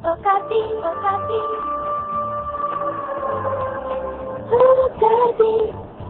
Okapi, Okapi. Okapi.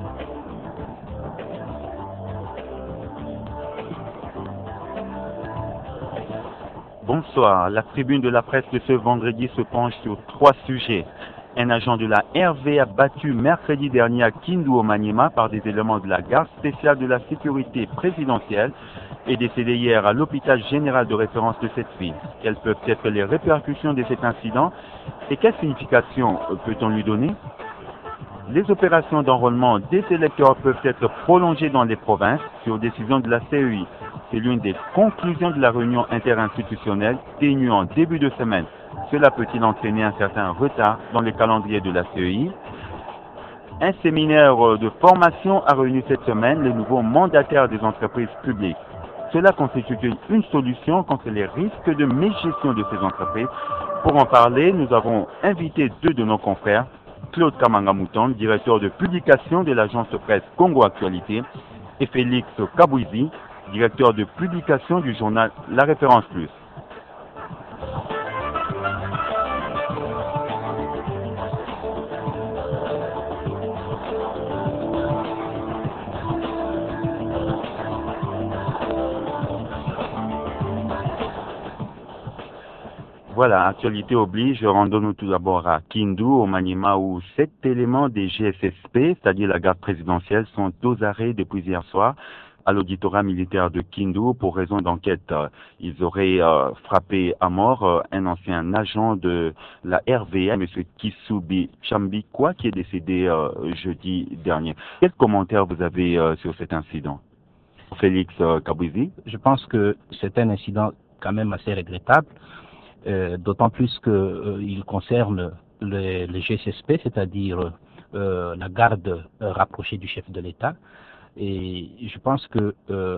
Bonsoir. La tribune de la presse de ce vendredi se penche sur 3 sujets. Un agent de la RV a battu mercredi dernier à Kindu au Maniema par des éléments de la garde spéciale de la sécurité présidentielle et décédé hier à l'hôpital général de référence de cette ville. Quelles peuvent être les répercussions de cet incident et quelle signification peut-on lui donner? Les opérations d'enrôlement des électeurs peuvent être prolongées dans les provinces sur décision de la CEI. C'est l'une des conclusions de la réunion interinstitutionnelle tenue en début de semaine. Cela peut-il entraîner un certain retard dans le calendrier de la CEI? Un séminaire de formation a réuni cette semaine les nouveaux mandataires des entreprises publiques. Cela constitue une solution contre les risques de mégestion de ces entreprises. Pour en parler, nous avons invité 2 de nos confrères, Claude Kamanga-Mouton, directeur de publication de l'agence presse Congo Actualité, et Félix Kabouizi, directeur de publication du journal La Référence Plus. Voilà, actualité oblige, rendons-nous tout d'abord à Kindu, au Maniema, où 7 éléments des GSSP, c'est-à-dire la garde présidentielle, sont aux arrêts depuis hier soir à l'auditorat militaire de Kindu pour raison d'enquête. Ils auraient frappé à mort un ancien agent de la RVM, M. Kisubi Chambikwa, qui est décédé jeudi dernier. Quel commentaire vous avez sur cet incident? Félix Kabouizi? Je pense que c'est un incident quand même assez regrettable. D'autant plus qu'il concerne les GSSP, c'est-à-dire la garde rapprochée du chef de l'État. Et je pense que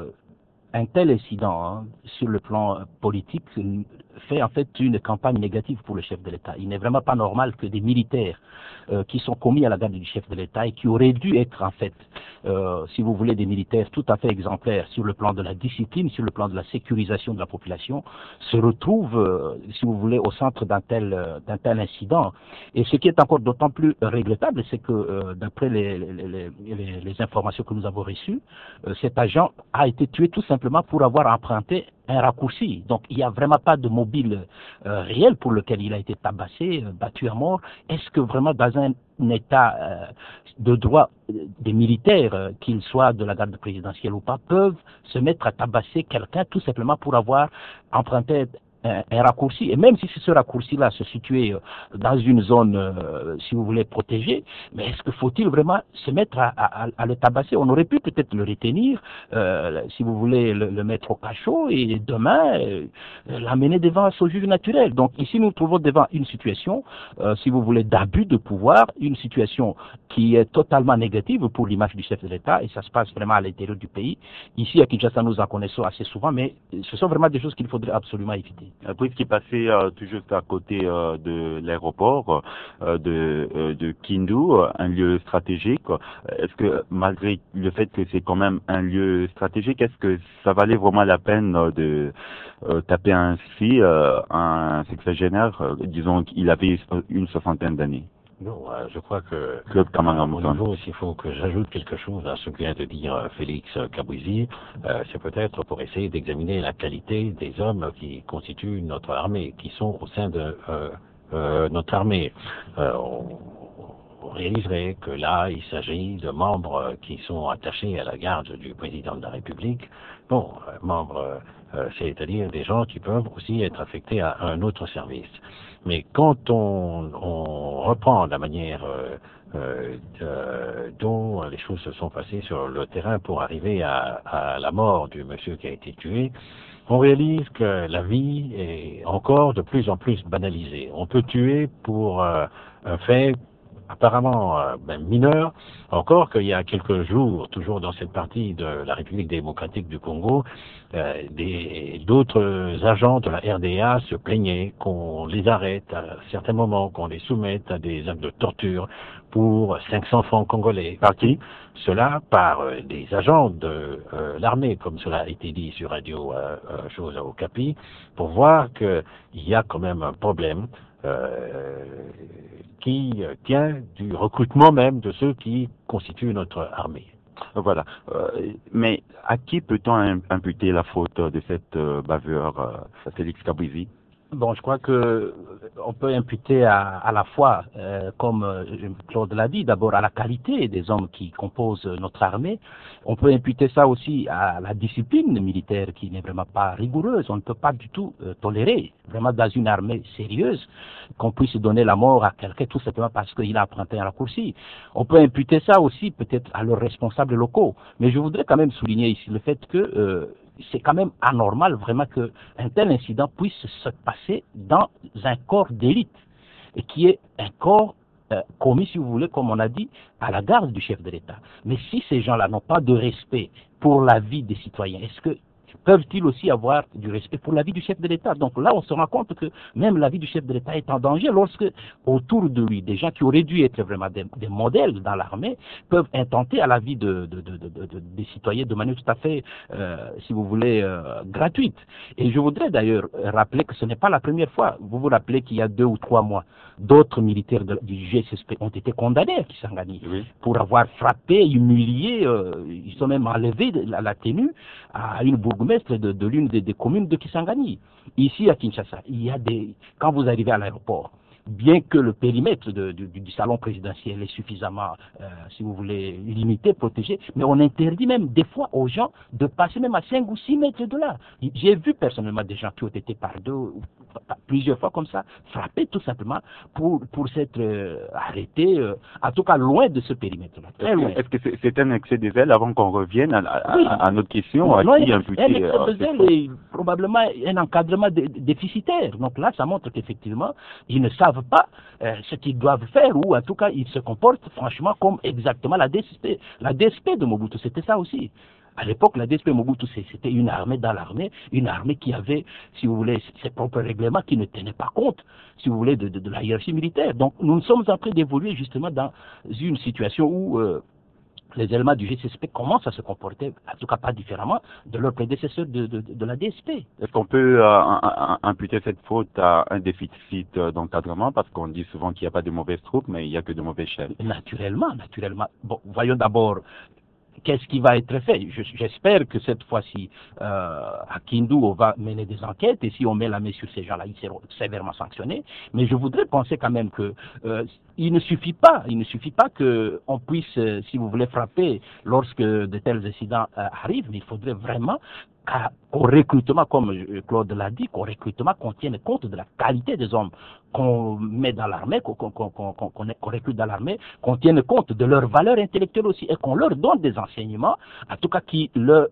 un tel incident, sur le plan politique, fait en fait une campagne négative pour le chef de l'État. Il n'est vraiment pas normal que des militaires qui sont commis à la garde du chef de l'État et qui auraient dû être en fait, si vous voulez, des militaires tout à fait exemplaires sur le plan de la discipline, sur le plan de la sécurisation de la population, se retrouvent, si vous voulez, au centre d'un tel incident. Et ce qui est encore d'autant plus regrettable, c'est que d'après les informations que nous avons reçues, cet agent a été tué tout simplement pour avoir emprunté un raccourci. Donc il n'y a vraiment pas de mobile réel pour lequel il a été tabassé, battu à mort. Est-ce que vraiment dans un état de droit, des militaires, qu'ils soient de la garde présidentielle ou pas, peuvent se mettre à tabasser quelqu'un tout simplement pour avoir emprunté un raccourci, et même si ce raccourci-là se situait dans une zone, si vous voulez, protégée, mais est-ce que faut-il vraiment se mettre à le tabasser? On aurait pu peut-être le retenir, si vous voulez, le mettre au cachot, et demain, l'amener devant son juge naturel. Donc ici, nous nous trouvons devant une situation, si vous voulez, d'abus de pouvoir, une situation qui est totalement négative pour l'image du chef de l'État, et ça se passe vraiment à l'intérieur du pays. Ici, à Kinshasa, nous en connaissons assez souvent, mais ce sont vraiment des choses qu'il faudrait absolument éviter. Puisqu'il passait tout juste à côté de l'aéroport de Kindu, un lieu stratégique, est-ce que malgré le fait que c'est quand même un lieu stratégique, est-ce que ça valait vraiment la peine de taper ainsi un sexagénaire, disons qu'il avait une 60aine d'années? Non, je crois que à mon niveau, s'il faut que j'ajoute quelque chose à ce que vient de dire Félix Kabouizi, c'est peut-être pour essayer d'examiner la qualité des hommes qui constituent notre armée, qui sont au sein de notre armée. On réaliserait que là, il s'agit de membres qui sont attachés à la garde du président de la République. Bon, membres, c'est-à-dire des gens qui peuvent aussi être affectés à un autre service. Mais quand on reprend la manière dont les choses se sont passées sur le terrain pour arriver à la mort du monsieur qui a été tué, on réalise que la vie est encore de plus en plus banalisée. On peut tuer pour un fait apparemment mineur, encore qu'il y a quelques jours, toujours dans cette partie de la République démocratique du Congo, d'autres agents de la RDA se plaignaient qu'on les arrête à certains moments, qu'on les soumette à des actes de torture pour 500 francs congolais. Par qui? Cela par des agents de l'armée, comme cela a été dit sur Radio Chose au Capi, pour voir qu'il y a quand même un problème qui tient du recrutement même de ceux qui constituent notre armée. Voilà. Mais à qui peut-on imputer la faute de cette bavure, Félix Kabuizi? Bon, je crois que on peut imputer à la fois, comme Claude l'a dit, d'abord à la qualité des hommes qui composent notre armée. On peut imputer ça aussi à la discipline militaire qui n'est vraiment pas rigoureuse. On ne peut pas du tout tolérer, vraiment dans une armée sérieuse, qu'on puisse donner la mort à quelqu'un tout simplement parce qu'il a emprunté un raccourci. On peut imputer ça aussi peut-être à leurs responsables locaux. Mais je voudrais quand même souligner ici le fait que c'est quand même anormal vraiment qu'un tel incident puisse se passer dans un corps d'élite et qui est un corps commis, si vous voulez, comme on a dit, à la garde du chef de l'État. Mais si ces gens-là n'ont pas de respect pour la vie des citoyens, est-ce que peuvent-ils aussi avoir du respect pour la vie du chef de l'État? Donc là, on se rend compte que même la vie du chef de l'État est en danger lorsque, autour de lui, des gens qui auraient dû être vraiment des modèles dans l'armée peuvent intenter à la vie des citoyens de manière tout à fait, si vous voulez, gratuite. Et je voudrais d'ailleurs rappeler que ce n'est pas la première fois. Vous vous rappelez qu'il y a 2 ou 3 mois, d'autres militaires du GSSP ont été condamnés à Kisangani pour avoir frappé, humilié, ils sont même enlevés la tenue à une bourgmestre de l'une des communes de Kisangani. Ici à Kinshasa, il y a quand vous arrivez à l'aéroport, bien que le périmètre du salon présidentiel est suffisamment, si vous voulez, limité, protégé, mais on interdit même des fois aux gens de passer même à 5 ou 6 mètres de là. J'ai vu personnellement des gens qui ont été par plusieurs fois comme ça, frappés tout simplement pour s'être arrêtés, en tout cas loin de ce périmètre-là. Est-ce que c'est un excès des ailes avant qu'on revienne à notre question? Un excès des ailes est probablement un encadrement déficitaire. Donc là, ça montre qu'effectivement, ils ne savent pas ce qu'ils doivent faire, ou en tout cas ils se comportent franchement comme exactement la DSP. La DSP de Mobutu, c'était ça aussi. À l'époque, la DSP Mobutu, c'était une armée dans l'armée, une armée qui avait, si vous voulez, ses propres règlements qui ne tenaient pas compte, si vous voulez, de la hiérarchie militaire. Donc nous sommes en train d'évoluer justement dans une situation où les éléments du GCSP commencent à se comporter, en tout cas pas différemment, de leurs prédécesseurs de la DSP. Est-ce qu'on peut imputer cette faute à un déficit d'encadrement? Parce qu'on dit souvent qu'il n'y a pas de mauvaises troupes, mais il n'y a que de mauvais chefs. Naturellement. Bon, voyons d'abord qu'est-ce qui va être fait. J'espère que cette fois-ci, à Kindu, on va mener des enquêtes, et si on met la main sur ces gens-là, ils seront sévèrement sanctionnés. Mais je voudrais penser quand même que il ne suffit pas que on puisse, si vous voulez, frapper lorsque de tels incidents arrivent, mais il faudrait vraiment qu'au recrutement, comme Claude l'a dit, qu'au recrutement qu'on tienne compte de la qualité des hommes qu'on met dans l'armée, qu'on recrute dans l'armée, qu'on tienne compte de leurs valeurs intellectuelles aussi, et qu'on leur donne des enseignements, en tout cas qui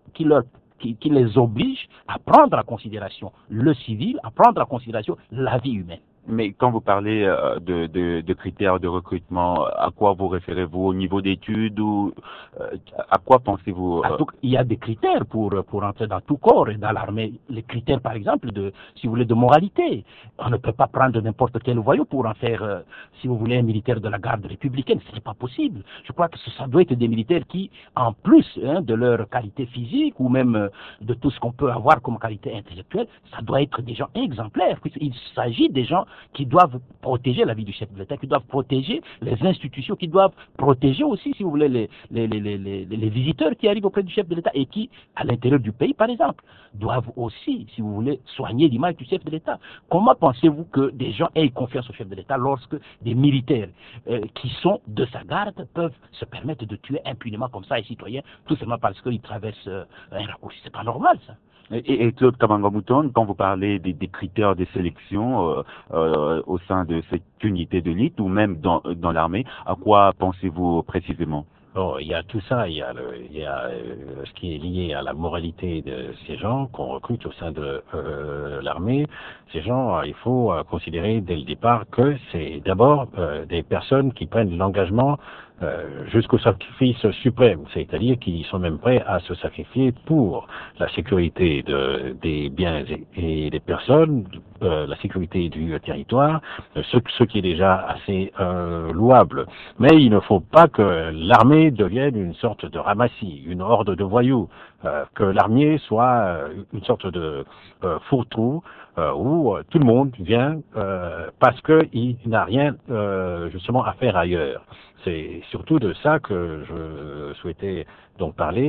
les obligent à prendre en considération le civil, à prendre en considération la vie humaine. Mais quand vous parlez de critères de recrutement, à quoi vous référez-vous? Au niveau d'études, ou à quoi pensez-vous? Il y a des critères pour entrer dans tout corps et dans l'armée. Les critères, par exemple, si vous voulez, de moralité. On ne peut pas prendre n'importe quel voyou pour en faire, si vous voulez, un militaire de la garde républicaine. Ce n'est pas possible. Je crois que ça doit être des militaires qui, en plus de leur qualité physique ou même de tout ce qu'on peut avoir comme qualité intellectuelle, ça doit être des gens exemplaires. Il s'agit des gens qui doivent protéger la vie du chef de l'État, qui doivent protéger les institutions, qui doivent protéger aussi, si vous voulez, les visiteurs qui arrivent auprès du chef de l'État et qui, à l'intérieur du pays, par exemple, doivent aussi, si vous voulez, soigner l'image du chef de l'État. Comment pensez-vous que des gens aient confiance au chef de l'État lorsque des militaires qui sont de sa garde peuvent se permettre de tuer impunément comme ça un citoyen, tout simplement parce qu'ils traversent un raccourci? C'est pas normal, ça. Et Claude Kabanga Mouton, quand vous parlez des critères de sélection au sein de cette unité de l'élite ou même dans l'armée, à quoi pensez-vous précisément? Bon, il y a tout ça, il y a ce qui est lié à la moralité de ces gens qu'on recrute au sein de l'armée. Ces gens, il faut considérer dès le départ que c'est d'abord des personnes qui prennent l'engagement jusqu'au sacrifice suprême, c'est-à-dire qu'ils sont même prêts à se sacrifier pour la sécurité des biens et des personnes, la sécurité du territoire, ce qui est déjà assez louable. Mais il ne faut pas que l'armée devienne une sorte de ramassis, une horde de voyous, que l'armée soit une sorte de fourre-tout où tout le monde vient parce qu'il n'a rien justement à faire ailleurs. C'est surtout de ça que je souhaitais donc parler.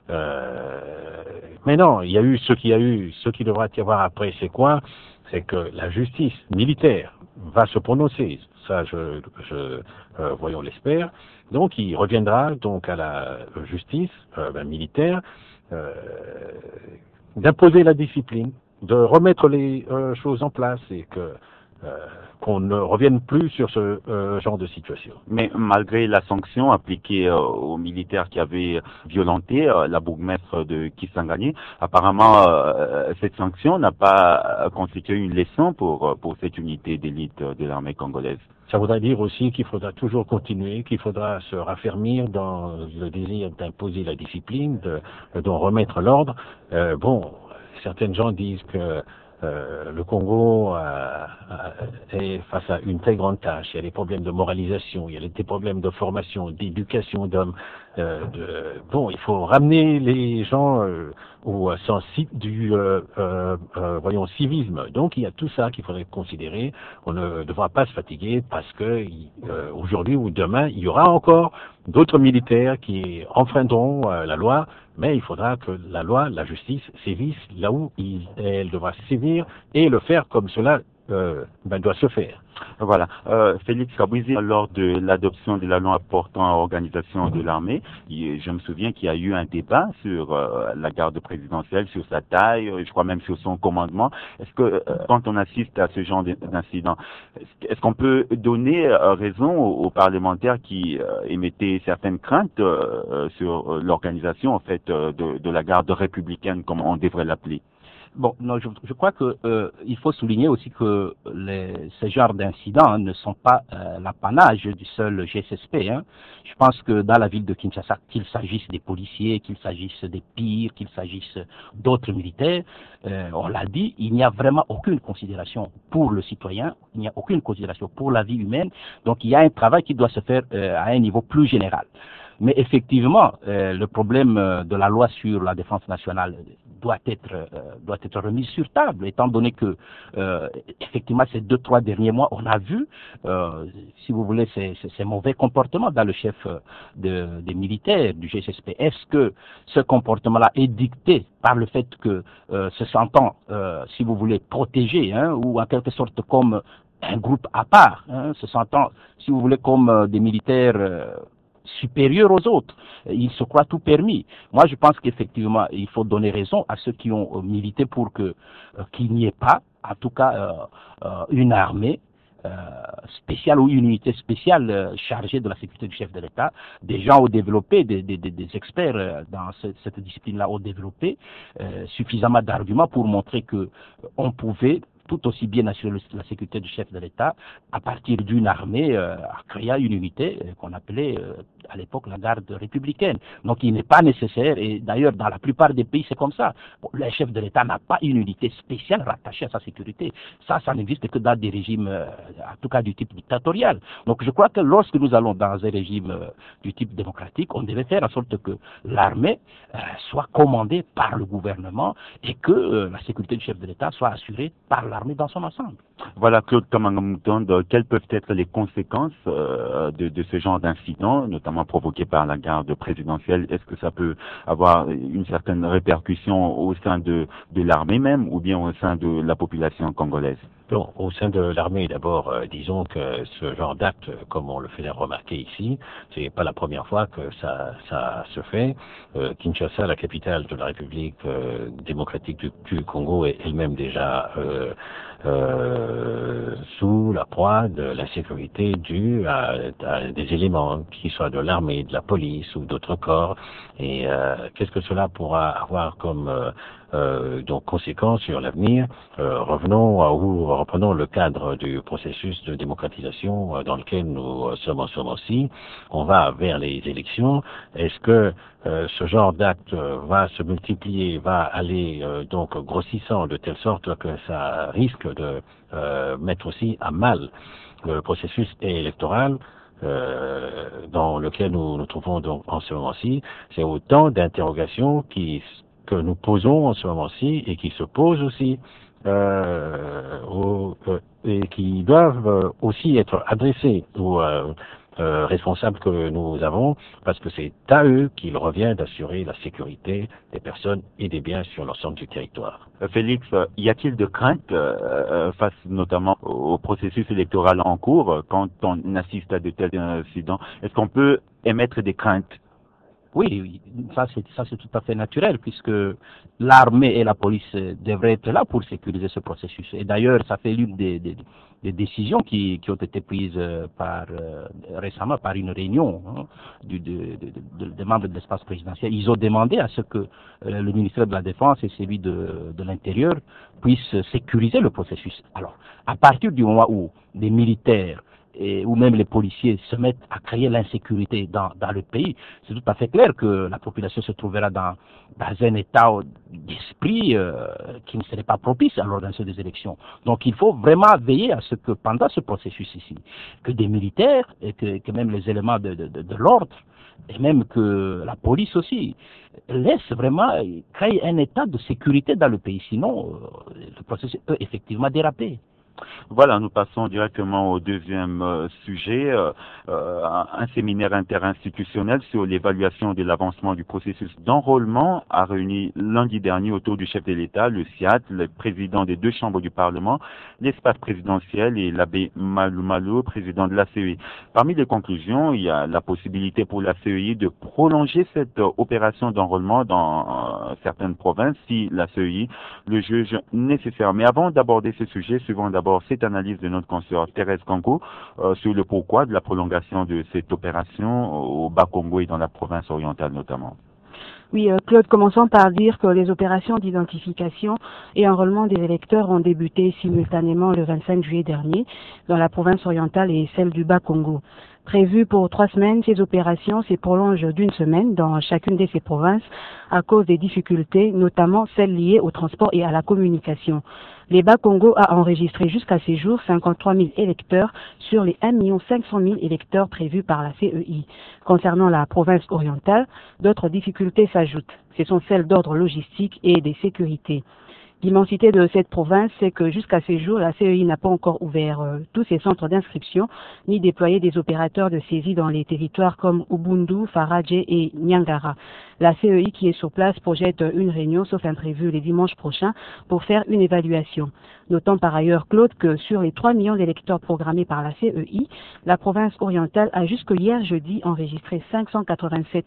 Mais non, il y a eu ce qu'il y a eu, ce qui devra y avoir après, c'est quoi? C'est que la justice militaire va se prononcer. Ça, voyons l'espère. Donc, il reviendra donc à la justice militaire d'imposer la discipline, de remettre les choses en place et qu'on ne revienne plus sur ce genre de situation. Mais malgré la sanction appliquée aux militaires qui avaient violenté la bourgmestre de Kisangani, apparemment cette sanction n'a pas constitué une leçon pour cette unité d'élite de l'armée congolaise. Ça voudrait dire aussi qu'il faudra toujours continuer, qu'il faudra se raffermir dans le désir d'imposer la discipline, d'en remettre l'ordre. Certains gens disent que le Congo est face à une très grande tâche. Il y a des problèmes de moralisation, il y a des problèmes de formation, d'éducation d'hommes. Il faut ramener les gens au sens du civisme. Donc il y a tout ça qu'il faudrait considérer. On ne devra pas se fatiguer parce que aujourd'hui ou demain, il y aura encore d'autres militaires qui enfreindront la loi, mais il faudra que la loi, la justice, sévisse là où elle devra sévir et le faire comme cela doit se faire. Voilà. Félix Kabouizi, lors de l'adoption de la loi portant à l'organisation de l'armée, je me souviens qu'il y a eu un débat sur la garde présidentielle, sur sa taille, je crois même sur son commandement. Est-ce que quand on assiste à ce genre d'incident, est-ce qu'on peut donner raison aux parlementaires qui émettaient certaines craintes sur l'organisation en fait de la garde républicaine, comme on devrait l'appeler? Bon, non, je crois que il faut souligner aussi que ces genres d'incidents ne sont pas l'apanage du seul GSSP. Je pense que dans la ville de Kinshasa, qu'il s'agisse des policiers, qu'il s'agisse des pires, qu'il s'agisse d'autres militaires, on l'a dit, il n'y a vraiment aucune considération pour le citoyen, il n'y a aucune considération pour la vie humaine. Donc il y a un travail qui doit se faire à un niveau plus général. Mais effectivement, le problème de la loi sur la défense nationale doit être remis sur table, étant donné que effectivement ces 2-3 derniers mois, on a vu, si vous voulez, ces mauvais comportements dans le chef des militaires du GSSP. Est-ce que ce comportement-là est dicté par le fait que se sentant, si vous voulez, protégé, ou en quelque sorte comme un groupe à part, se sentant, si vous voulez, comme des militaires supérieurs aux autres. Ils se croient tout permis. Moi, je pense qu'effectivement, il faut donner raison à ceux qui ont milité pour qu'il n'y ait pas, en tout cas, une armée spéciale ou une unité spéciale chargée de la sécurité du chef de l'État. Des gens ont développé, des experts dans cette discipline-là ont développé suffisamment d'arguments pour montrer que on pouvait tout aussi bien assurer la sécurité du chef de l'État à partir d'une armée créant une unité qu'on appelait à l'époque la garde républicaine. Donc il n'est pas nécessaire, et d'ailleurs dans la plupart des pays c'est comme ça. Bon, le chef de l'État n'a pas une unité spéciale rattachée à sa sécurité. Ça n'existe que dans des régimes, en tout cas du type dictatorial. Donc je crois que lorsque nous allons dans un régime du type démocratique, on devait faire en sorte que l'armée soit commandée par le gouvernement et que la sécurité du chef de l'État soit assurée par l'armée dans son ensemble. Voilà, Claude Kamanga-Moutonde, quelles peuvent être les conséquences de ce genre d'incident, notamment provoqué par la garde présidentielle? Est-ce que ça peut avoir une certaine répercussion au sein de l'armée même, ou bien au sein de la population congolaise? Bon, au sein de l'armée, d'abord, disons que ce genre d'acte, comme on le fait remarquer ici, c'est pas la première fois que ça se fait. Kinshasa, la capitale de la République démocratique du Congo, est elle-même déjà sous la proie de l'insécurité due à des éléments, qui soient de l'armée, de la police ou d'autres corps. Et qu'est-ce que cela pourra avoir comme donc conséquences sur l'avenir. Reprenons le cadre du processus de démocratisation dans lequel nous sommes en ce moment-ci. On va vers les élections. Est-ce que ce genre d'acte va se multiplier, va aller donc grossissant de telle sorte que ça risque de mettre aussi à mal le processus électoral dans lequel nous nous trouvons donc en ce moment-ci? C'est autant d'interrogations que nous posons en ce moment-ci et qui se posent aussi et qui doivent aussi être adressées aux responsables que nous avons, parce que c'est à eux qu'il revient d'assurer la sécurité des personnes et des biens sur l'ensemble du territoire. Félix, y a-t-il de crainte face notamment au processus électoral en cours quand on assiste à de tels incidents? Est-ce qu'on peut émettre des craintes? Oui, ça c'est tout à fait naturel, puisque l'armée et la police devraient être là pour sécuriser ce processus. Et d'ailleurs, ça fait l'une des décisions qui ont été prises récemment par une réunion des membres de l'espace présidentiel. Ils ont demandé à ce que le ministère de la Défense et celui de l'Intérieur puissent sécuriser le processus. Alors, à partir du moment où des militaires ou même les policiers se mettent à créer l'insécurité dans le pays, c'est tout à fait clair que la population se trouvera dans un état d'esprit qui ne serait pas propice à l'organisation des élections. Donc il faut vraiment veiller à ce que pendant ce processus ici, que des militaires et que même les éléments de l'ordre et même que la police aussi laissent vraiment créer un état de sécurité dans le pays. Sinon, le processus peut effectivement déraper. Voilà, nous passons directement au deuxième sujet, un séminaire interinstitutionnel sur l'évaluation de l'avancement du processus d'enrôlement a réuni lundi dernier autour du chef de l'État, le SIAD, le président des deux chambres du Parlement, l'espace présidentiel et l'abbé Malou Malou, président de la CEI. Parmi les conclusions, il y a la possibilité pour la CEI de prolonger cette opération d'enrôlement dans certaines provinces si la CEI le juge nécessaire. Mais avant d'aborder ce sujet, suivons d'abord cette analyse de notre consoeur Thérèse Kanko sur le pourquoi de la prolongation de cette opération au Bas-Congo et dans la province orientale notamment. Oui, Claude, commençons par dire que les opérations d'identification et enrôlement des électeurs ont débuté simultanément le 25 juillet dernier dans la province orientale et celle du Bas-Congo. Prévues pour 3 semaines, ces opérations se prolongent d'une semaine dans chacune de ces provinces à cause des difficultés, notamment celles liées au transport et à la communication. Les Bas-Congo a enregistré jusqu'à ces jours 53 000 électeurs sur les 1 500 000 électeurs prévus par la CEI. Concernant la province orientale, d'autres difficultés s'ajoutent. Ce sont celles d'ordre logistique et de sécurité. L'immensité de cette province, c'est que jusqu'à ce jour, la CEI n'a pas encore ouvert tous ses centres d'inscription, ni déployé des opérateurs de saisie dans les territoires comme Ubundu, Faradje et Nyangara. La CEI qui est sur place projette une réunion, sauf imprévu, les dimanches prochains, pour faire une évaluation. Notons par ailleurs, Claude, que sur les 3 millions d'électeurs programmés par la CEI, la province orientale a jusque hier jeudi enregistré 587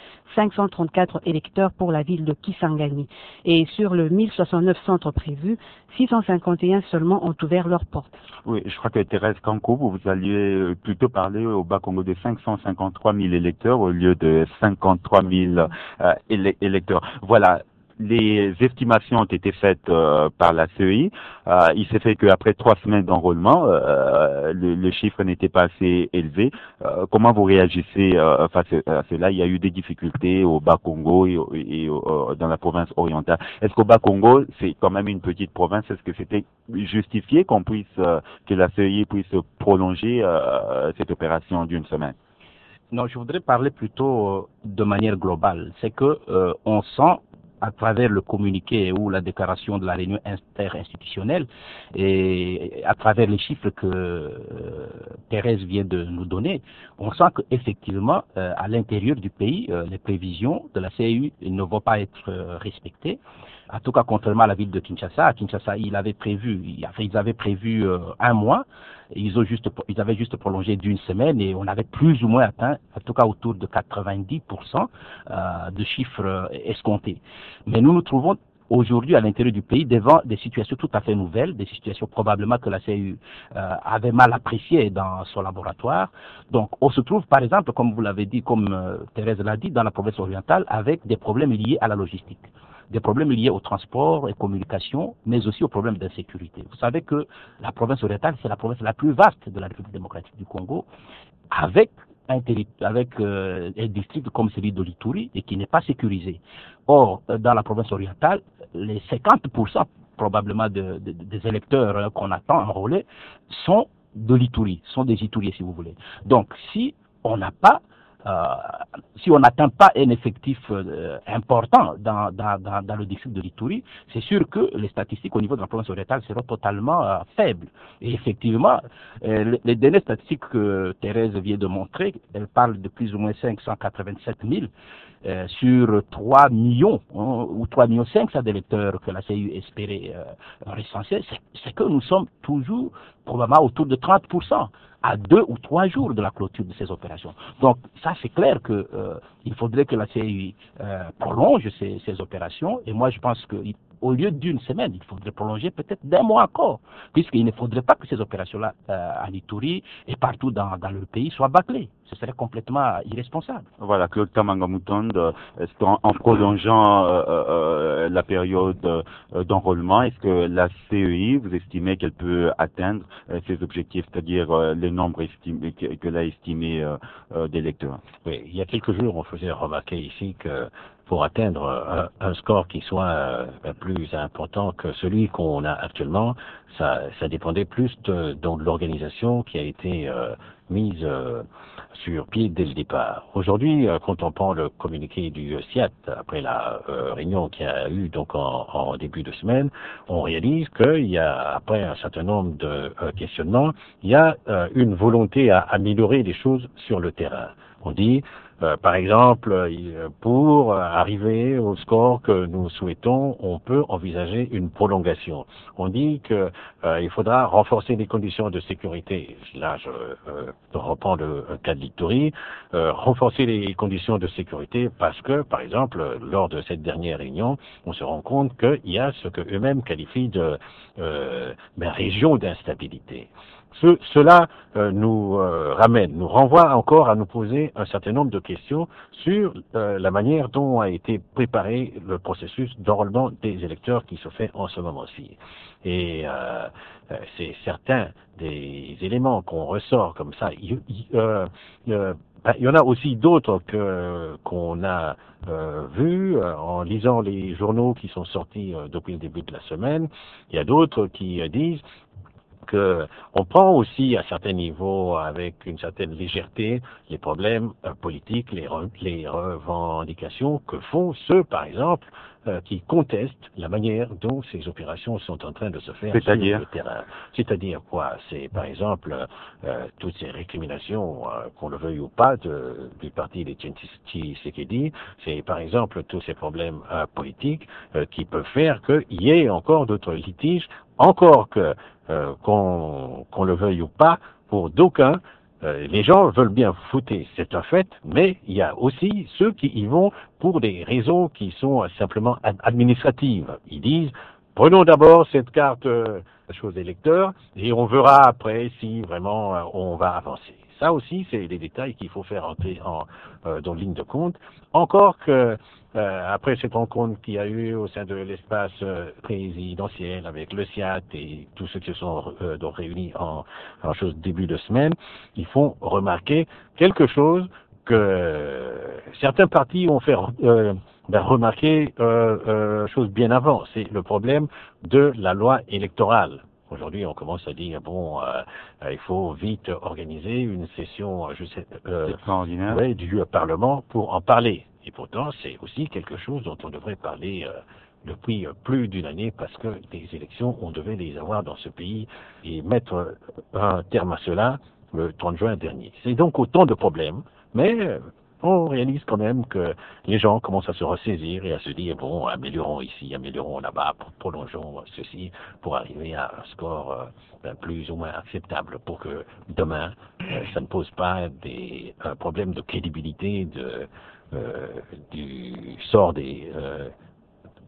534 électeurs pour la ville de Kisangani. Et sur le 1069 centres prévus, 651 seulement ont ouvert leurs portes. Oui, je crois que Thérèse Kanko, vous alliez plutôt parler au Bas-Congo de 553 000 électeurs au lieu de 53 000 électeurs. Voilà. Les estimations ont été faites par la CEI. Il s'est fait qu'après 3 semaines d'enrôlement, le chiffre n'était pas assez élevé. Comment vous réagissez face à cela? Il y a eu des difficultés au Bas-Congo et dans la province orientale. Est-ce qu'au Bas-Congo, c'est quand même une petite province? Est-ce que c'était justifié que la CEI puisse prolonger cette opération d'une semaine? Non, je voudrais parler plutôt de manière globale. C'est que on sent à travers le communiqué ou la déclaration de la réunion interinstitutionnelle et à travers les chiffres que Thérèse vient de nous donner, on sent qu'effectivement, à l'intérieur du pays, les prévisions de la CEI ne vont pas être respectées. En tout cas, contrairement à la ville de Kinshasa, à Kinshasa, ils avaient prévu 1 mois. Ils avaient juste prolongé d'1 semaine et on avait plus ou moins atteint, en tout cas autour de 90% de chiffres escomptés. Mais nous nous trouvons aujourd'hui à l'intérieur du pays devant des situations tout à fait nouvelles, des situations probablement que la CEI avait mal appréciées dans son laboratoire. Donc on se trouve par exemple, comme vous l'avez dit, comme Thérèse l'a dit, dans la province orientale avec des problèmes liés à la logistique. des problèmes liés au transport et communication, mais aussi aux problèmes d'insécurité. Vous savez que la province orientale, c'est la province la plus vaste de la République démocratique du Congo, avec un district comme celui de l'Ituri et qui n'est pas sécurisé. Or, dans la province orientale, les 50% probablement des électeurs qu'on attend enrôlés sont de l'Ituri, sont des Ituriens si vous voulez. Donc, si on n'a pas si on n'atteint pas un effectif important dans le district de l'Ituri, c'est sûr que les statistiques au niveau de la province orientale seront totalement faibles. Et effectivement, les dernières statistiques que Thérèse vient de montrer, elles parlent de plus ou moins 587 000 sur 3 millions ou 3 millions 500 d'électeurs que la CEI espérait recenser. C'est que nous sommes toujours probablement autour de 30%. À 2 ou 3 jours de la clôture de ces opérations. Donc ça c'est clair que il faudrait que la CEI prolonge ces opérations et moi je pense qu'au lieu d'une semaine, il faudrait prolonger peut-être d'un mois encore, puisqu'il ne faudrait pas que ces opérations-là à l'Ituri et partout dans le pays soient bâclées. Ce serait complètement irresponsable. Voilà, Claude Kamanga Moutonde, en prolongeant la période d'enrôlement, est-ce que la CEI, vous estimez qu'elle peut atteindre ses objectifs, c'est-à-dire le nombre estimé, que l'a estimé d'électeurs? Oui, il y a quelques jours, on faisait remarquer ici que pour atteindre un score qui soit plus important que celui qu'on a actuellement, ça dépendait plus de l'organisation qui a été mise sur pied dès le départ. Aujourd'hui, quand on prend le communiqué du SIAT après la réunion qu'il y a eu donc en début de semaine, on réalise qu'il y a, après un certain nombre de questionnements, il y a une volonté à améliorer les choses sur le terrain. On dit, par exemple, pour arriver au score que nous souhaitons, on peut envisager une prolongation. On dit que il faudra renforcer les conditions de sécurité. Là, je reprends le cas de l'Ituri. Renforcer les conditions de sécurité parce que, par exemple, lors de cette dernière réunion, on se rend compte qu'il y a ce que eux-mêmes qualifient de région d'instabilité. Cela nous renvoie encore à nous poser un certain nombre de questions sur la manière dont a été préparé le processus d'enrôlement des électeurs qui se fait en ce moment-ci. Et c'est certains des éléments qu'on ressort comme ça. Il y en a aussi d'autres qu'on a vus en lisant les journaux qui sont sortis depuis le début de la semaine. Il y a d'autres qui disent qu'on prend aussi à certains niveaux avec une certaine légèreté les problèmes politiques, les revendications que font ceux, par exemple, qui contestent la manière dont ces opérations sont en train de se faire sur le terrain. C'est-à-dire quoi? C'est par exemple toutes ces récriminations, qu'on le veuille ou pas, du parti des Tshisekedi, c'est par exemple tous ces problèmes politiques qui peuvent faire qu'il y ait encore d'autres litiges, encore que qu'on le veuille ou pas, pour d'aucuns, les gens veulent bien fouter, c'est un fait, mais il y a aussi ceux qui y vont pour des raisons qui sont simplement administratives. Ils disent, prenons d'abord cette carte chose électeur et on verra après si vraiment on va avancer. Ça aussi, c'est des détails qu'il faut faire entrer dans ligne de compte. Encore que après cette rencontre qu'il y a eu au sein de l'espace présidentiel avec le SIAT et tous ceux qui se sont donc réunis en début de semaine, ils font remarquer quelque chose que certains partis ont fait remarquer chose bien avant. C'est le problème de la loi électorale. Aujourd'hui, on commence à dire il faut vite organiser une session extraordinaire du Parlement pour en parler. Et pourtant, c'est aussi quelque chose dont on devrait parler depuis plus d'une année parce que les élections, on devait les avoir dans ce pays et mettre un terme à cela le 30 juin dernier. C'est donc autant de problèmes, mais on réalise quand même que les gens commencent à se ressaisir et à se dire, améliorons ici, améliorons là-bas, prolongeons ceci pour arriver à un score plus ou moins acceptable pour que demain, ça ne pose pas un problème de crédibilité du sort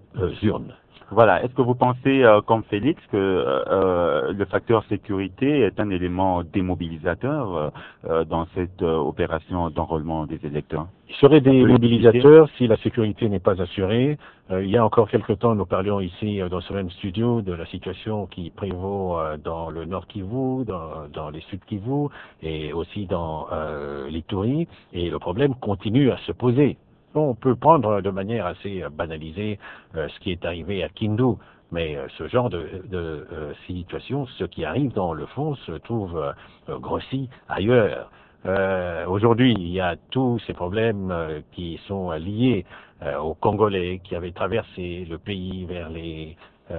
urnes. Voilà. Est-ce que vous pensez, comme Félix, que le facteur sécurité est un élément démobilisateur dans cette opération d'enrôlement des électeurs? Il serait des mobilisateurs si la sécurité n'est pas assurée. Il y a encore quelque temps, nous parlions ici dans ce même studio de la situation qui prévaut dans le nord Kivu, dans les sud Kivu et aussi dans l'Ituri. Et le problème continue à se poser. On peut prendre de manière assez banalisée ce qui est arrivé à Kindu, mais ce genre de situation, ce qui arrive dans le fond, se trouve grossi ailleurs. Aujourd'hui, il y a tous ces problèmes qui sont liés aux Congolais qui avaient traversé le pays vers les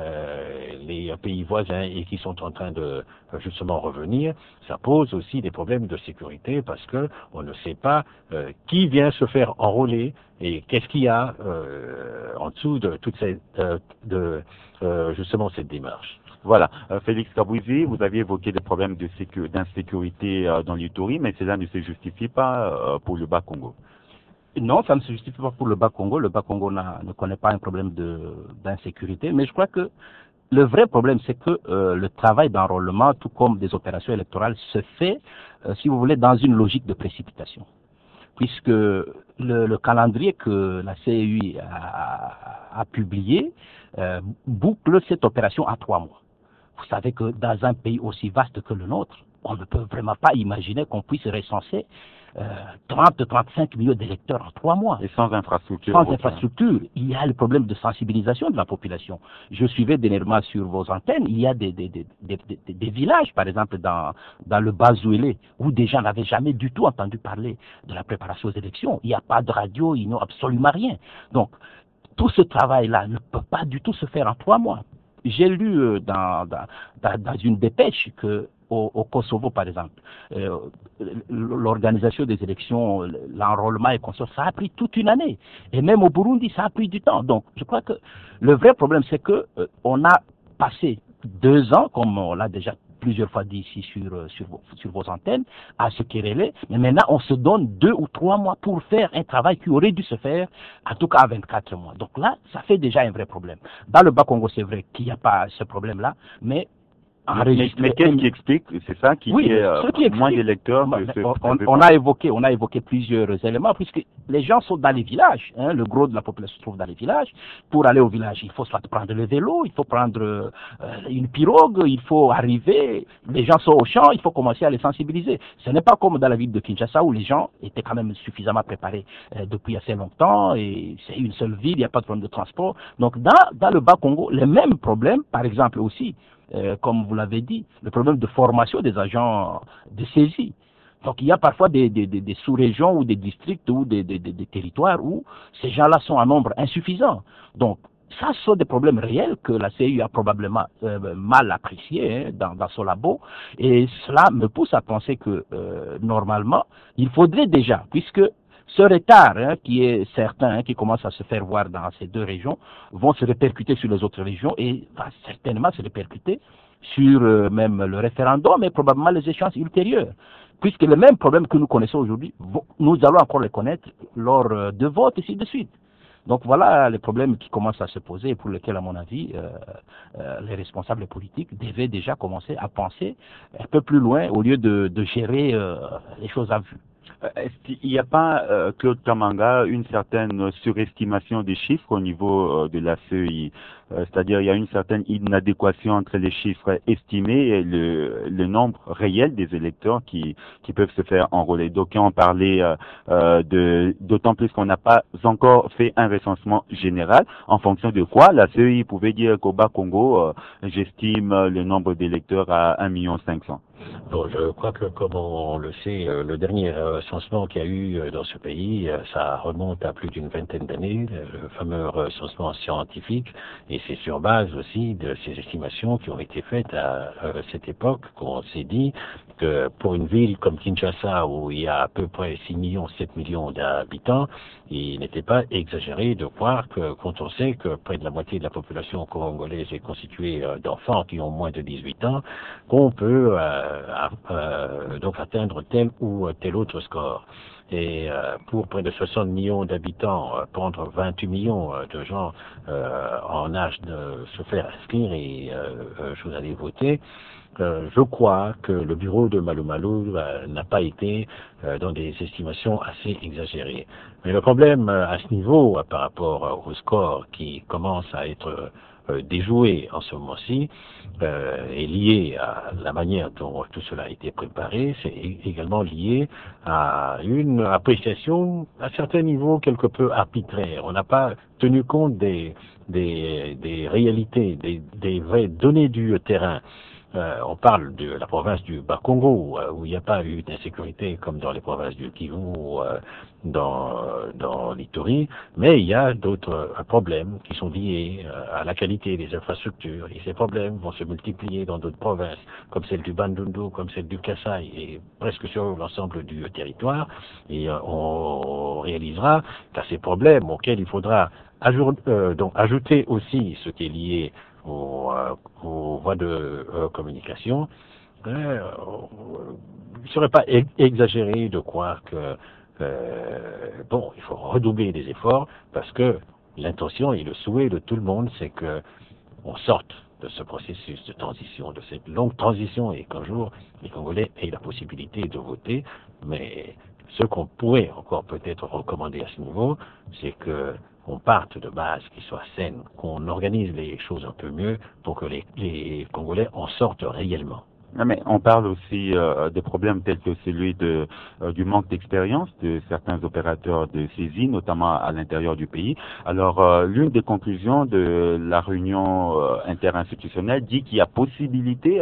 pays voisins et qui sont en train de justement revenir. Ça pose aussi des problèmes de sécurité parce que on ne sait pas qui vient se faire enrôler et qu'est-ce qu'il y a en dessous de toute cette justement cette démarche. Voilà. Félix Kabouzi, vous aviez évoqué des problèmes d'insécurité dans l'Ituri, mais cela ne se justifie pas pour le Bas-Congo. Non, ça ne se justifie pas pour le Bas-Congo. Le Bas-Congo ne connaît pas un problème d'insécurité, mais je crois que le vrai problème, c'est que le travail d'enrôlement, tout comme des opérations électorales, se fait, si vous voulez, dans une logique de précipitation. Puisque le calendrier que la CEI a publié boucle cette opération à 3 mois. Vous savez que dans un pays aussi vaste que le nôtre, on ne peut vraiment pas imaginer qu'on puisse recenser 30-35 millions d'électeurs en 3 mois. Et sans infrastructure. Sans infrastructure. Il y a le problème de sensibilisation de la population. Je suivais dernièrement sur vos antennes, il y a des villages, par exemple dans le Bas-Zouélé, où des gens n'avaient jamais du tout entendu parler de la préparation aux élections. Il n'y a pas de radio, ils n'ont absolument rien. Donc, tout ce travail-là ne peut pas du tout se faire en 3 mois. J'ai lu dans une dépêche que au Kosovo, par exemple, l'organisation des élections, l'enrôlement et consorts, ça a pris toute une année. Et même au Burundi, ça a pris du temps. Donc, je crois que le vrai problème, c'est que on a passé 2 ans, comme on l'a déjà plusieurs fois dit ici sur vos antennes, à se quereller, mais maintenant on se donne 2 ou 3 mois pour faire un travail qui aurait dû se faire, en tout cas à 24 mois. Donc là, ça fait déjà un vrai problème. Dans le Bas-Congo, c'est vrai qu'il n'y a pas ce problème-là, mais mais qu'est-ce qui explique, c'est ça, qui est moins d'électeurs on a évoqué plusieurs éléments, puisque les gens sont dans les villages, hein, le gros de la population se trouve dans les villages. Pour aller au village, il faut soit prendre le vélo, il faut prendre une pirogue, il faut arriver, les gens sont au champ, il faut commencer à les sensibiliser. Ce n'est pas comme dans la ville de Kinshasa où les gens étaient quand même suffisamment préparés depuis assez longtemps, et c'est une seule ville, il n'y a pas de problème de transport. Donc dans le Bas-Congo, les mêmes problèmes, par exemple aussi, comme vous l'avez dit, le problème de formation des agents de saisie. Donc il y a parfois des sous-régions ou des districts ou des territoires où ces gens-là sont en nombre insuffisant. Donc ça, ce sont des problèmes réels que la CEI a probablement mal appréciés dans son labo. Et cela me pousse à penser que normalement, il faudrait déjà, puisque ce retard qui est certain, qui commence à se faire voir dans ces 2 régions, vont se répercuter sur les autres régions et va certainement se répercuter sur même le référendum et probablement les échéances ultérieures. Puisque les mêmes problèmes que nous connaissons aujourd'hui, nous allons encore les connaître lors de votes et ainsi de suite. Donc voilà les problèmes qui commencent à se poser et pour lesquels, à mon avis, les responsables politiques devaient déjà commencer à penser un peu plus loin au lieu de gérer les choses à vue. Est-ce qu'il n'y a pas, Claude Kamanga, une certaine surestimation des chiffres au niveau de la CEI? C'est-à-dire il y a une certaine inadéquation entre les chiffres estimés et le nombre réel des électeurs qui peuvent se faire enrôler. D'aucuns ont parlé d'autant plus qu'on n'a pas encore fait un recensement général, en fonction de quoi la CEI pouvait dire qu'au Bas-Congo, j'estime le nombre d'électeurs à 1,5 million. Bon, je crois que, comme on le sait, le dernier recensement qu'il y a eu dans ce pays, ça remonte à plus d'une vingtaine d'années, le fameux recensement scientifique, et c'est sur base aussi de ces estimations qui ont été faites à cette époque qu'on s'est dit que pour une ville comme Kinshasa, où il y a à peu près 6 millions, 7 millions d'habitants, il n'était pas exagéré de croire que, quand on sait que près de la moitié de la population congolaise est constituée d'enfants qui ont moins de 18 ans, qu'on peut donc atteindre tel ou tel autre score. Et pour près de 60 millions d'habitants, prendre 28 millions de gens en âge de se faire inscrire et aller voter, je crois que le bureau de Malo Malo n'a pas été dans des estimations assez exagérées. Mais le problème à ce niveau, par rapport au score qui commence à être déjoué en ce moment-ci, est lié à la manière dont tout cela a été préparé. C'est également lié à une appréciation à certains niveaux quelque peu arbitraire. On n'a pas tenu compte des réalités, des vraies données du terrain. On parle de la province du Bas-Congo, où il n'y a pas eu d'insécurité comme dans les provinces du Kivu, dans l'Ituri, mais il y a d'autres problèmes qui sont liés à la qualité des infrastructures, et ces problèmes vont se multiplier dans d'autres provinces, comme celle du Bandundu, comme celle du Kasaï, et presque sur l'ensemble du territoire, et on réalisera qu'à ces problèmes auxquels il faudra donc ajouter aussi ce qui est lié aux voies de communication, il ne serait pas exagéré de croire que il faut redoubler des efforts, parce que l'intention et le souhait de tout le monde, c'est que on sorte de ce processus de transition, de cette longue transition, et qu'un jour les Congolais aient la possibilité de voter. Mais ce qu'on pourrait encore peut-être recommander à ce niveau, c'est que on parte de bases qui soient saines, qu'on organise les choses un peu mieux pour que les Congolais en sortent réellement. Mais on parle aussi de problèmes tels que celui du manque d'expérience de certains opérateurs de saisie, notamment à l'intérieur du pays. Alors, l'une des conclusions de la réunion interinstitutionnelle dit qu'il y a possibilité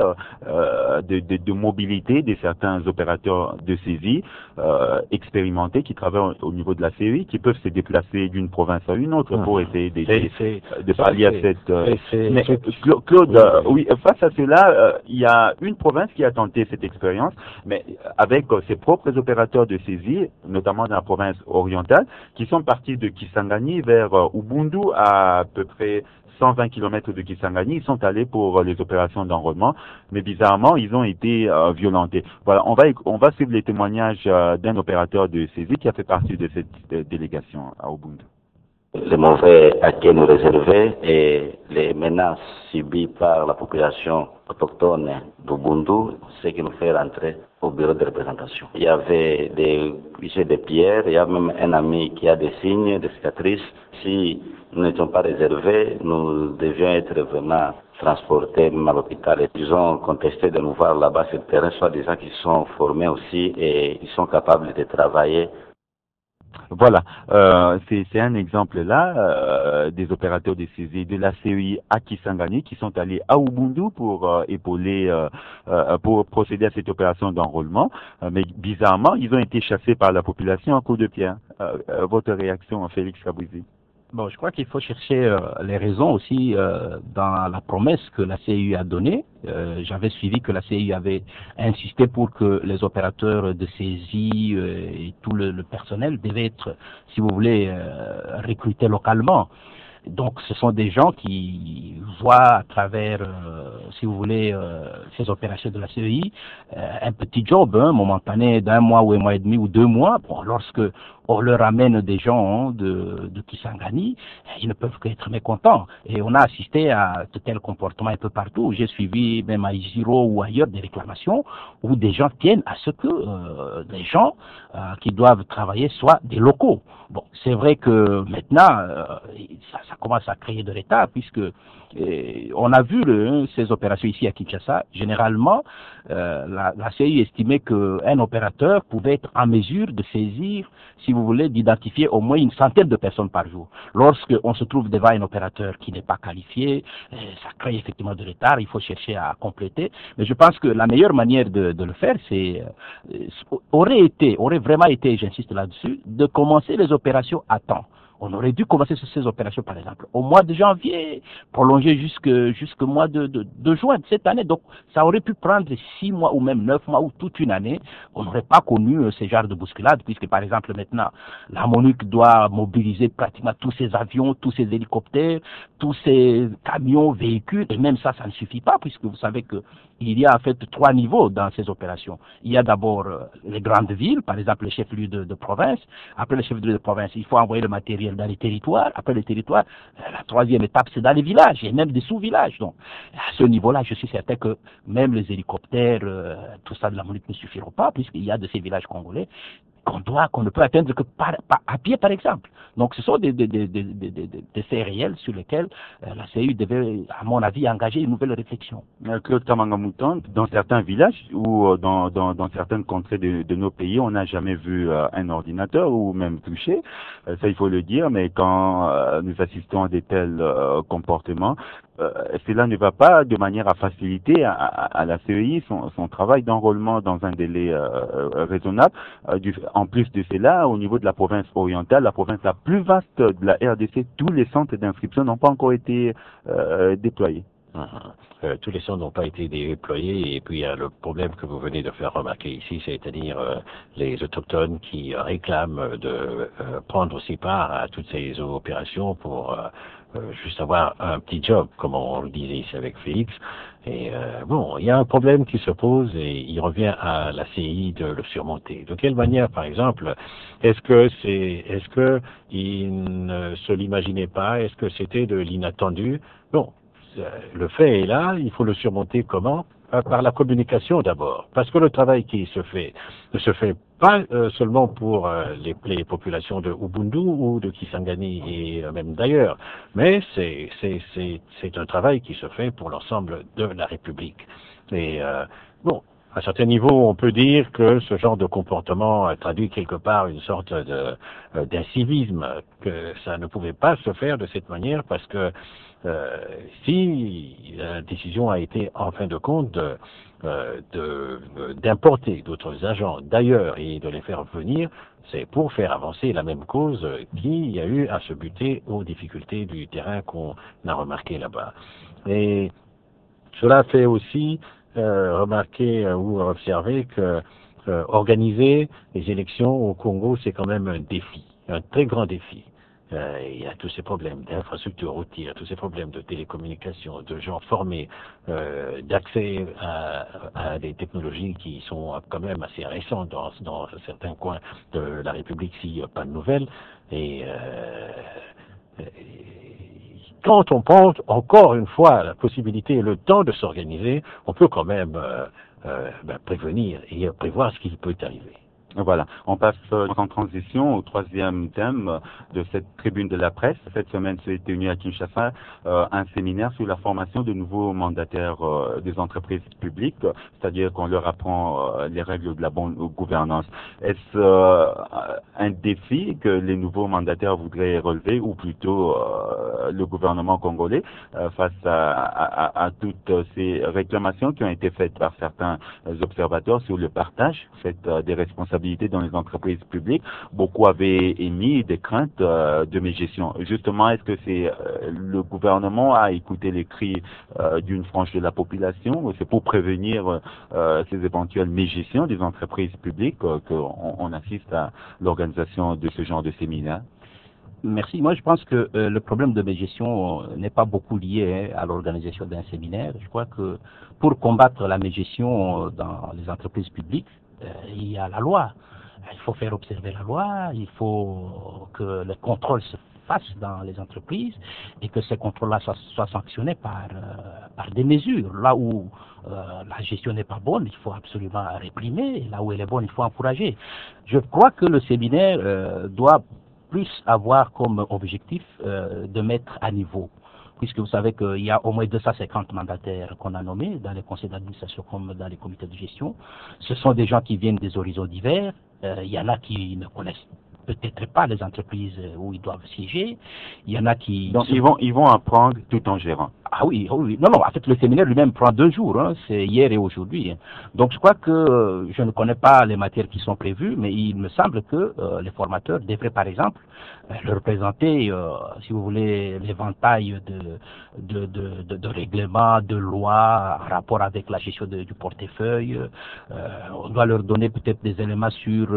de mobilité de certains opérateurs de saisie expérimentés qui travaillent au niveau de la CEI, qui peuvent se déplacer d'une province à une autre pour essayer de pallier à cette... Mais Claude, oui, face à cela, il y a une province qui a tenté cette expérience, mais avec ses propres opérateurs de saisie, notamment dans la province orientale, qui sont partis de Kisangani vers Ubundu, à peu près 120 km de Kisangani. Ils sont allés pour les opérations d'enrôlement, mais bizarrement, ils ont été violentés. Voilà, on va suivre les témoignages d'un opérateur de saisie qui a fait partie de cette délégation à Ubundu. Les mauvais accueils nous réservés et les menaces subies par la population autochtone d'Ubundu, ce qui nous fait rentrer au bureau de représentation. Il y avait des jets de pierres, il y a même un ami qui a des signes, des cicatrices. Si nous n'étions pas réservés, nous devions être vraiment transportés même à l'hôpital. Et ils ont contesté de nous voir là-bas sur le terrain, soit des gens qui sont formés aussi et ils sont capables de travailler. Voilà, c'est un exemple là des opérateurs de saisie de la CEI à Kisangani qui sont allés à Ubundu pour épauler, pour procéder à cette opération d'enrôlement. Mais bizarrement, ils ont été chassés par la population en coup de pierre. Votre réaction, Félix Kabouzi? Bon, je crois qu'il faut chercher les raisons aussi dans la promesse que la CEI a donnée. J'avais suivi que la CEI avait insisté pour que les opérateurs de saisie et tout le personnel devaient être, si vous voulez, recrutés localement. Donc, ce sont des gens qui voient à travers, si vous voulez, ces opérations de la CEI, un petit job momentané d'un mois ou un mois et demi ou 2 mois. Bon, lorsque on leur amène des gens de Kisangani, ils ne peuvent qu'être mécontents. Et on a assisté à de tels comportements un peu partout. J'ai suivi même à Isiro ou ailleurs des réclamations où des gens tiennent à ce que les gens qui doivent travailler soient des locaux. Bon, c'est vrai que maintenant, ça commence à créer de l'état, puisque on a vu ces opérations ici à Kinshasa. Généralement, la CEI estimait qu'un opérateur pouvait être en mesure de saisir, si vous voulez, d'identifier au moins une centaine de personnes par jour. Lorsqu'on se trouve devant un opérateur qui n'est pas qualifié, ça crée effectivement de retard, il faut chercher à compléter. Mais je pense que la meilleure manière de le faire, aurait vraiment été, j'insiste là-dessus, de commencer les opérations à temps. On aurait dû commencer ces opérations, par exemple, au mois de janvier, prolonger jusqu'au mois de juin de cette année. Donc, ça aurait pu prendre 6 mois ou même 9 mois ou toute une année. On n'aurait pas connu ce genre de bousculade, puisque, par exemple, maintenant, la MONUC doit mobiliser pratiquement tous ses avions, tous ses hélicoptères, tous ces camions, véhicules, et même ça ne suffit pas, puisque vous savez qu'il y a en fait 3 niveaux dans ces opérations. Il y a d'abord les grandes villes, par exemple les chefs-lieux de province. Après les chefs-lieux de province, il faut envoyer le matériel dans les territoires. Après les territoires, la troisième étape, c'est dans les villages, et même des sous-villages. Donc, à ce niveau-là, je suis certain que même les hélicoptères, tout ça de la MONUC ne suffiront pas, puisqu'il y a de ces villages congolais qu'on ne peut atteindre que à pied, par exemple. Donc, ce sont des faits réels sur lesquels la CEU devait, à mon avis, engager une nouvelle réflexion. Claude Kamanga Mouton, dans certains villages ou dans certaines contrées de nos pays, on n'a jamais vu un ordinateur ou même touché. Ça, il faut le dire, mais quand nous assistons à de tels comportements, cela ne va pas de manière à faciliter à la CEI son travail d'enrôlement dans un délai raisonnable. En plus de cela, au niveau de la province orientale, la province la plus vaste de la RDC, tous les centres d'inscription n'ont pas encore été déployés. Tous les centres n'ont pas été déployés, et puis il y a le problème que vous venez de faire remarquer ici, c'est-à-dire les autochtones qui réclament de prendre aussi part à toutes ces opérations pour juste avoir un petit job, comme on le disait ici avec Félix. Et bon, il y a un problème qui se pose, et il revient à la CI de le surmonter. De quelle manière, par exemple, est-ce que il ne se l'imaginait pas? Est-ce que c'était de l'inattendu? Bon, le fait est là, il faut le surmonter comment? Par la communication d'abord, parce que le travail qui se fait ne se fait pas seulement pour les populations de Ubundu ou de Kisangani et même d'ailleurs, mais c'est un travail qui se fait pour l'ensemble de la République. Et bon, à un certain niveau, on peut dire que ce genre de comportement traduit quelque part une sorte d'incivisme, que ça ne pouvait pas se faire de cette manière, parce que si la décision a été en fin de compte d'importer d'autres agents d'ailleurs et de les faire venir, c'est pour faire avancer la même cause qu'il y a eu à se buter aux difficultés du terrain qu'on a remarqué là-bas. Et cela fait aussi remarquer ou observer que organiser les élections au Congo, c'est quand même un défi, un très grand défi. Il y a tous ces problèmes d'infrastructures routières, tous ces problèmes de télécommunications, de gens formés, d'accès à des technologies qui sont quand même assez récentes dans certains coins de la République, s'il n'y a pas de nouvelles. Et quand on prend encore une fois la possibilité et le temps de s'organiser, on peut quand même prévenir et prévoir ce qui peut arriver. Voilà, on passe en transition au troisième thème de cette tribune de la presse. Cette semaine s'est tenu à Kinshasa un séminaire sur la formation de nouveaux mandataires des entreprises publiques, c'est-à-dire qu'on leur apprend les règles de la bonne gouvernance. Est-ce un défi que les nouveaux mandataires voudraient relever, ou plutôt le gouvernement congolais face à toutes ces réclamations qui ont été faites par certains observateurs sur le partage des responsabilités dans les entreprises publiques? Beaucoup avaient émis des craintes de mégestion. Justement, est-ce que c'est le gouvernement a écouté les cris d'une frange de la population? C'est pour prévenir ces éventuelles mégestions des entreprises publiques qu'on assiste à l'organisation de ce genre de séminaire? Merci. Moi, je pense que le problème de mégestion n'est pas beaucoup lié à l'organisation d'un séminaire. Je crois que pour combattre la mégestion dans les entreprises publiques, il y a la loi. Il faut faire observer la loi, il faut que le contrôle se fasse dans les entreprises et que ces contrôles-là soient sanctionnés par des mesures. Là où la gestion n'est pas bonne, il faut absolument réprimer, et là où elle est bonne, il faut encourager. Je crois que le séminaire doit plus avoir comme objectif de mettre à niveau, puisque vous savez qu'il y a au moins 250 mandataires qu'on a nommés dans les conseils d'administration comme dans les comités de gestion. Ce sont des gens qui viennent des horizons divers. Il y en a qui ne connaissent peut-être pas les entreprises où ils doivent siéger. Il y en a qui... Donc ils vont apprendre tout en gérant. Ah oui, oui. Non, en fait, le séminaire lui-même prend 2 jours, hein, c'est hier et aujourd'hui. Hein. Donc, je crois que je ne connais pas les matières qui sont prévues, mais il me semble que les formateurs devraient, par exemple, leur présenter, si vous voulez, l'éventail de règlements, de lois en rapport avec la gestion du portefeuille. On doit leur donner peut-être des éléments sur,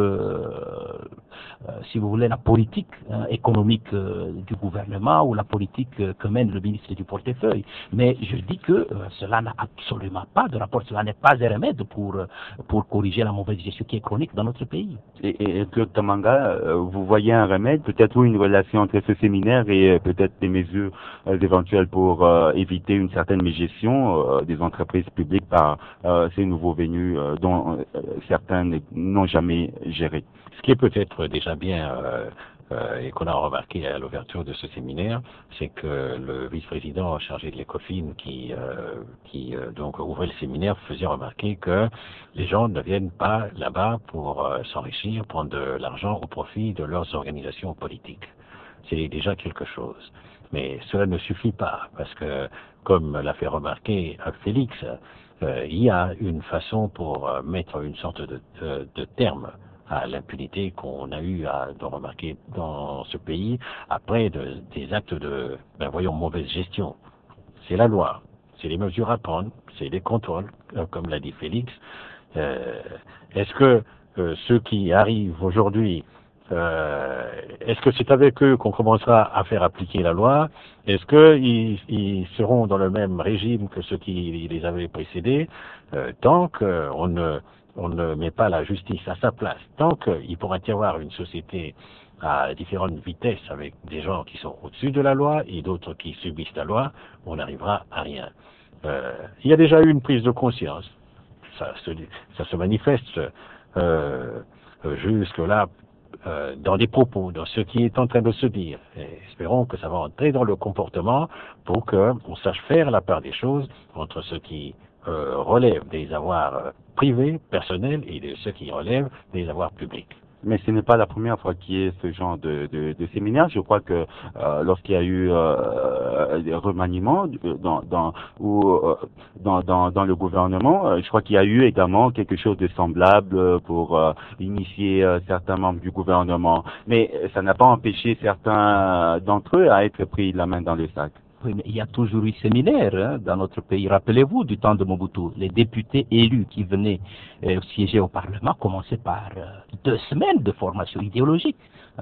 si vous voulez, la politique économique du gouvernement ou la politique que mène le ministre du portefeuille. Mais je dis que cela n'a absolument pas de rapport, cela n'est pas un remède pour corriger la mauvaise gestion qui est chronique dans notre pays. Et Claude Kamanga, vous voyez un remède, peut-être une relation entre ce séminaire et peut-être des mesures éventuelles pour éviter une certaine mégestion des entreprises publiques par ces nouveaux venus dont certains n'ont jamais géré. Ce qui est peut-être déjà bien et qu'on a remarqué à l'ouverture de ce séminaire, c'est que le vice-président chargé de l'ECOFIN qui donc ouvrait le séminaire faisait remarquer que les gens ne viennent pas là-bas pour s'enrichir, prendre de l'argent au profit de leurs organisations politiques. C'est déjà quelque chose. Mais cela ne suffit pas, parce que, comme l'a fait remarquer Félix, il y a une façon pour mettre une sorte de terme à l'impunité qu'on a eu à remarquer dans ce pays après des actes de, mauvaise gestion. C'est la loi, c'est les mesures à prendre, c'est les contrôles, comme l'a dit Félix. Est-ce que ceux qui arrivent aujourd'hui, est-ce que c'est avec eux qu'on commencera à faire appliquer la loi? Est-ce qu'ils seront dans le même régime que ceux qui les avaient précédés? Tant qu'on ne met pas la justice à sa place, tant qu'il pourra y avoir une société à différentes vitesses avec des gens qui sont au-dessus de la loi et d'autres qui subissent la loi, on n'arrivera à rien. Il y a déjà eu une prise de conscience. Ça se manifeste jusque-là dans les propos, dans ce qui est en train de se dire. Et espérons que ça va entrer dans le comportement pour qu'on sache faire la part des choses entre ce qui relève des avoirs privés, personnels, et de ceux qui relèvent des avoirs publics. Mais ce n'est pas la première fois qu'il y a ce genre de séminaire. Je crois que lorsqu'il y a eu des remaniements dans le gouvernement, je crois qu'il y a eu également quelque chose de semblable pour initier certains membres du gouvernement. Mais ça n'a pas empêché certains d'entre eux à être pris la main dans le sac. Oui, mais il y a toujours eu séminaire dans notre pays. Rappelez-vous du temps de Mobutu, les députés élus qui venaient siéger au Parlement commençaient par 2 semaines de formation idéologique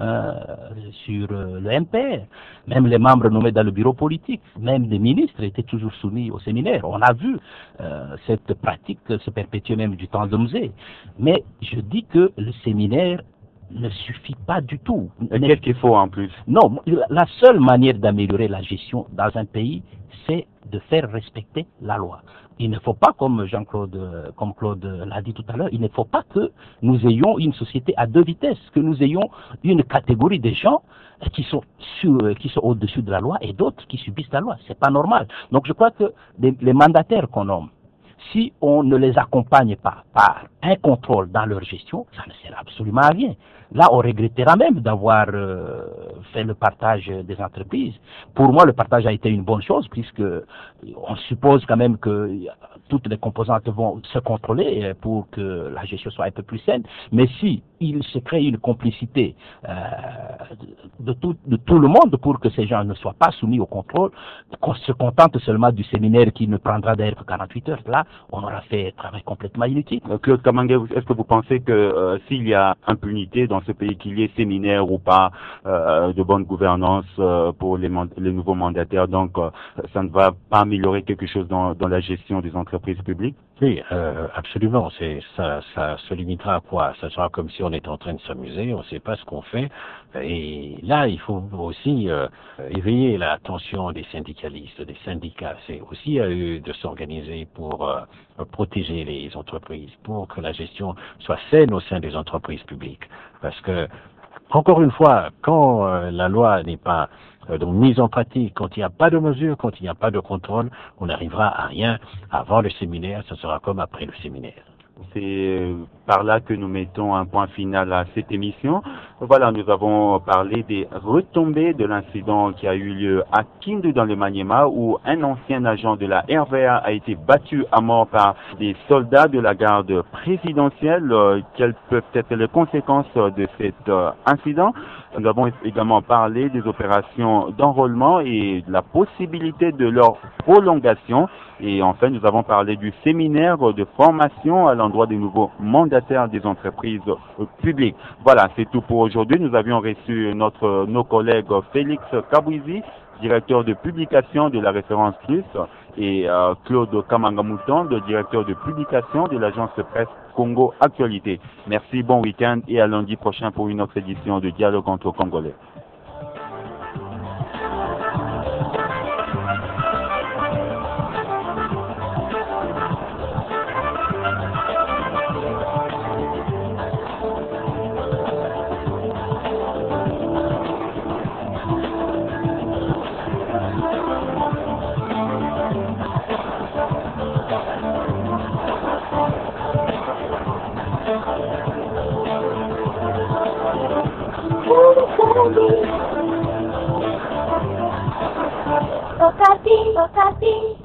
sur le MPR. Même les membres nommés dans le bureau politique, même les ministres étaient toujours soumis au séminaire. On a vu cette pratique se perpétuer même du temps de Mzee. Mais je dis que le séminaire ne suffit pas du tout. Qu'est-ce qu'il faut en plus? Non, la seule manière d'améliorer la gestion dans un pays, c'est de faire respecter la loi. Il ne faut pas, comme Claude l'a dit tout à l'heure, il ne faut pas que nous ayons une société à 2 vitesses, que nous ayons une catégorie de gens qui sont au-dessus de la loi et d'autres qui subissent la loi. C'est pas normal. Donc je crois que les mandataires qu'on nomme, si on ne les accompagne pas par un contrôle dans leur gestion, ça ne sert absolument à rien. Là, on regrettera même d'avoir fait le partage des entreprises. Pour moi, le partage a été une bonne chose, puisque on suppose quand même que toutes les composantes vont se contrôler pour que la gestion soit un peu plus saine. Mais si il se crée une complicité de tout le monde pour que ces gens ne soient pas soumis au contrôle, qu'on se contente seulement du séminaire qui ne prendra d'ailleurs que 48 heures, là, on aura fait un travail complètement inutile. Claude Kamanga, est-ce que vous pensez que s'il y a impunité dans ce pays, qu'il y ait séminaire ou pas de bonne gouvernance pour les nouveaux mandataires, donc ça ne va pas améliorer quelque chose dans la gestion des entreprises publiques? Oui, absolument. Ça se limitera à quoi? Ça sera comme si on était en train de s'amuser, on ne sait pas ce qu'on fait. Et là, il faut aussi éveiller l'attention des syndicalistes, des syndicats. C'est aussi à eux de s'organiser pour protéger les entreprises, pour que la gestion soit saine au sein des entreprises publiques. Parce que, encore une fois, quand la loi n'est pas donc mise en pratique, quand il n'y a pas de mesures, quand il n'y a pas de contrôle, on n'arrivera à rien. Avant le séminaire, ce sera comme après le séminaire. C'est par là que nous mettons un point final à cette émission. Voilà, nous avons parlé des retombées de l'incident qui a eu lieu à Kindu dans le Maniema où un ancien agent de la RVA a été battu à mort par des soldats de la garde présidentielle. Quelles peuvent être les conséquences de cet incident? Nous avons également parlé des opérations d'enrôlement et de la possibilité de leur prolongation. Et enfin, nous avons parlé du séminaire de formation à l'endroit des nouveaux mandataires des entreprises publiques. Voilà, c'est tout pour aujourd'hui. Nous avions reçu nos collègues Félix Kabouizi, directeur de publication de la référence plus, et Claude Kamangamouton, le directeur de publication de l'agence presse Congo Actualité. Merci, bon week-end et à lundi prochain pour une autre édition de Dialogue entre Congolais. Okapi, Okapi.